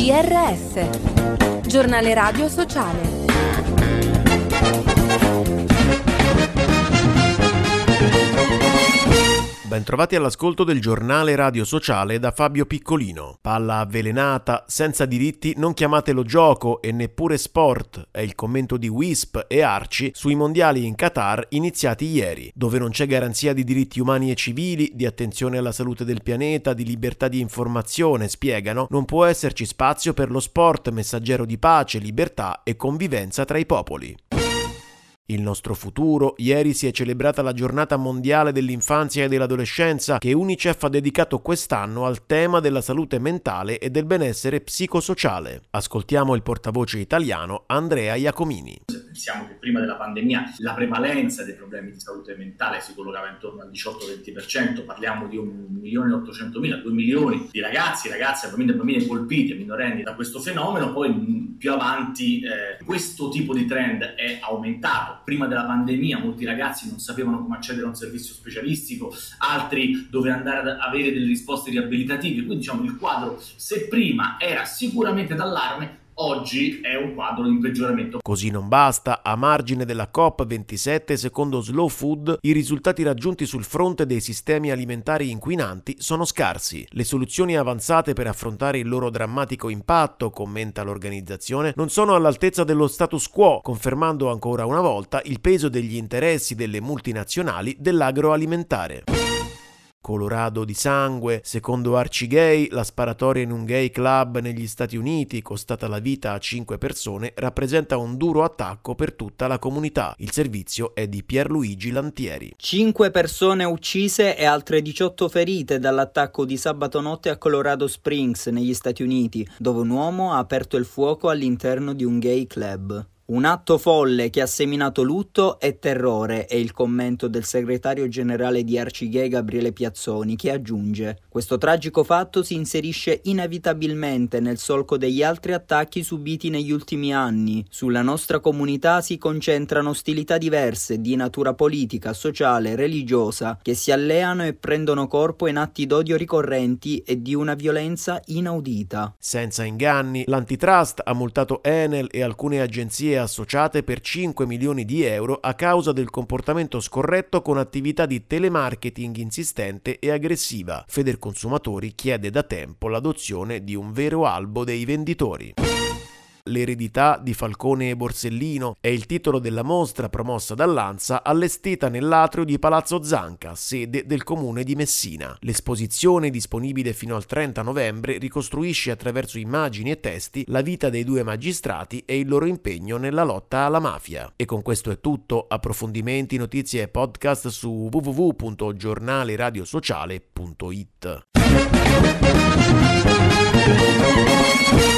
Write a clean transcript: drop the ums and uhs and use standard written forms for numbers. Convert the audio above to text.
GRS, Giornale Radio Sociale. Bentrovati all'ascolto del Giornale Radio Sociale da Fabio Piccolino. Palla avvelenata, senza diritti non chiamatelo gioco e neppure sport, è il commento di Wisp e Arci sui mondiali in Qatar iniziati ieri, dove non c'è garanzia di diritti umani e civili, di attenzione alla salute del pianeta, di libertà di informazione, spiegano, non può esserci spazio per lo sport messaggero di pace, libertà e convivenza tra i popoli. Il nostro futuro. Ieri si è celebrata la giornata mondiale dell'infanzia e dell'adolescenza che UNICEF ha dedicato quest'anno al tema della salute mentale e del benessere psicosociale. Ascoltiamo il portavoce italiano Andrea Iacomini. Pensiamo che prima della pandemia la prevalenza dei problemi di salute mentale si collocava intorno al 18-20%, parliamo di 1.800.000, 2 milioni di ragazzi, ragazze, bambini colpiti, minorenni da questo fenomeno. Poi più avanti questo tipo di trend è aumentato. Prima della pandemia molti ragazzi non sapevano come accedere a un servizio specialistico, altri dovevano andare ad avere delle risposte riabilitative, quindi diciamo il quadro, se prima era sicuramente d'allarme, oggi è un quadro in peggioramento. Così non basta, a margine della COP27, secondo Slow Food, i risultati raggiunti sul fronte dei sistemi alimentari inquinanti sono scarsi. Le soluzioni avanzate per affrontare il loro drammatico impatto, commenta l'organizzazione, non sono all'altezza dello status quo, confermando ancora una volta il peso degli interessi delle multinazionali dell'agroalimentare. Colorado di sangue, secondo Archie Gay, la sparatoria in un gay club negli Stati Uniti, costata la vita a 5 persone, rappresenta un duro attacco per tutta la comunità. Il servizio è di Pierluigi Lantieri. 5 persone uccise e altre 18 ferite dall'attacco di sabato notte a Colorado Springs, negli Stati Uniti, dove un uomo ha aperto il fuoco all'interno di un gay club. Un atto folle che ha seminato lutto e terrore è il commento del segretario generale di Archie Gay Gabriele Piazzoni, che aggiunge: questo tragico fatto si inserisce inevitabilmente nel solco degli altri attacchi subiti negli ultimi anni. Sulla nostra comunità si concentrano ostilità diverse di natura politica, sociale, religiosa, che si alleano e prendono corpo in atti d'odio ricorrenti e di una violenza inaudita. Senza inganni, l'antitrust ha multato Enel e alcune agenzie associate per 5 milioni di euro a causa del comportamento scorretto con attività di telemarketing insistente e aggressiva. Federconsumatori chiede da tempo l'adozione di un vero albo dei venditori. L'eredità di Falcone e Borsellino è il titolo della mostra promossa dall'ANSA allestita nell'atrio di Palazzo Zanca, sede del comune di Messina. L'esposizione, disponibile fino al 30 novembre, ricostruisce attraverso immagini e testi la vita dei due magistrati e il loro impegno nella lotta alla mafia. E con questo è tutto. Approfondimenti, notizie e podcast su www.giornaleradiosociale.it.